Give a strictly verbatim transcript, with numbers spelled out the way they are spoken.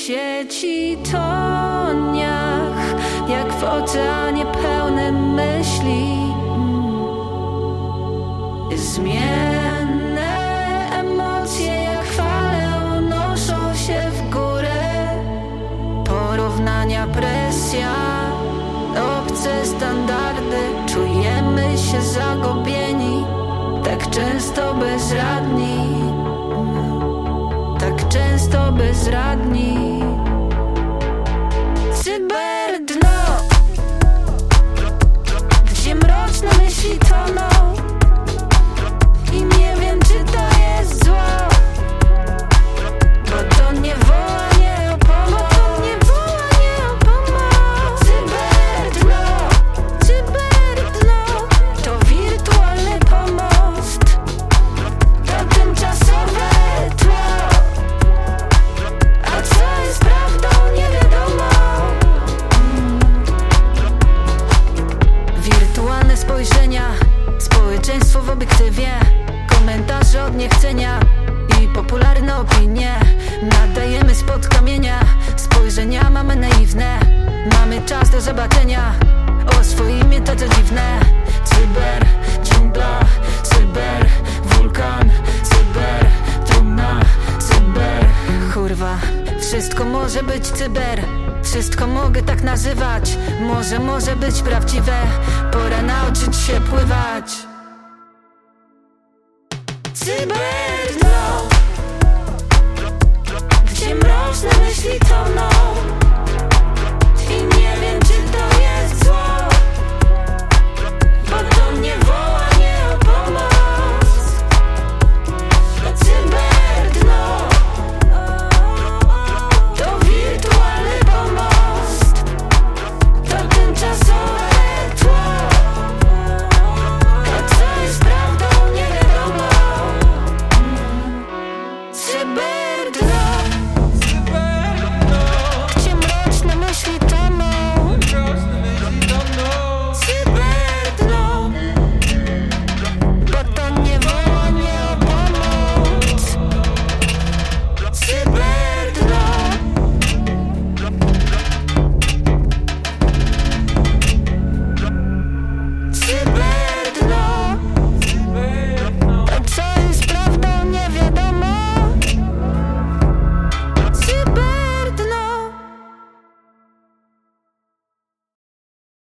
sieci toniach, jak w oceanie pełnym myśli. Zmienne emocje jak fale unoszą się w górę. Porównania, presja, obce standardy. Czujemy się zagubieni, tak często bezradni, tak często bezradni. Cyberdno, gdzie mroczne myśli toną i nie wiem, czy to jest zło, bo to nie woła nie o pomoc, nie woła nie o pomoc. Cyberdno, cyberdno, to wirtualny pomost, to tymczasowe tło, a co jest prawdą nie wiadomo. Wirtualne spojrzenia, społeczeństwo w obiektywie, komentarze od niechcenia i popularne opinie. Nadajemy spod kamienia, spojrzenia mamy naiwne. Mamy czas do zobaczenia, oswoimy to co dziwne. Cyber, dżungla, cyber, wulkan, cyber, trumna, cyber. Kurwa, wszystko może być cyber, wszystko mogę tak nazywać. Może, może być prawdziwe, pora nauczyć się pływać. Cyberdno, gdzie mroczne myśli toną